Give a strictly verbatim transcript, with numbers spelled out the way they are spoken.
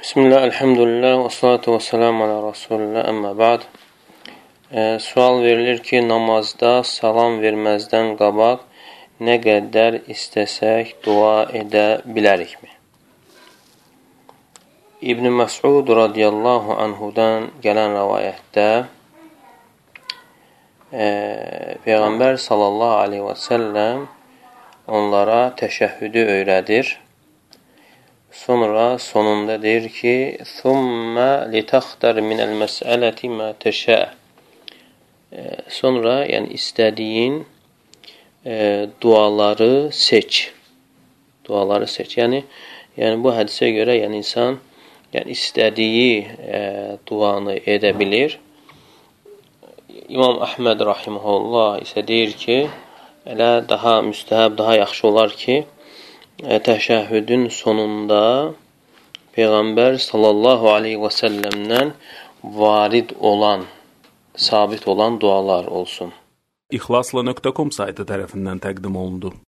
Bismillah, elhamdülillah, və salatu və selamu ala Rasulullah, əmmə ba'd. E, sual verilir ki, namazda salam verməzdən qabaq nə qədər istəsək dua edə bilərikmi? İbn Məsud radiyallahu anhudan gələn rəvayətdə e, Peyğəmbər sallallahu aleyhi və səlləm onlara təşəhhüdü öyrədir. Sonra sonunda deyir ki, "Thumma litaxtar min al-mas'alati ma tasha." Sonra, yəni istədiyin e, duaları seç. Duaları seç. Yəni, yəni bu hədisə görə, yəni insan, yəni istədiyi e, duanı edə bilir. İmam Əhməd rahimehullah isə deyir ki, elə daha müstəhəb, daha yaxşı olar ki, təşəhhüdün sonunda Peyğəmbər sallallahu aleyhi və səlləmdən varid olan, sabit olan dualar olsun. İxlasla nöqtə com saytı tərəfindən təqdim olundu.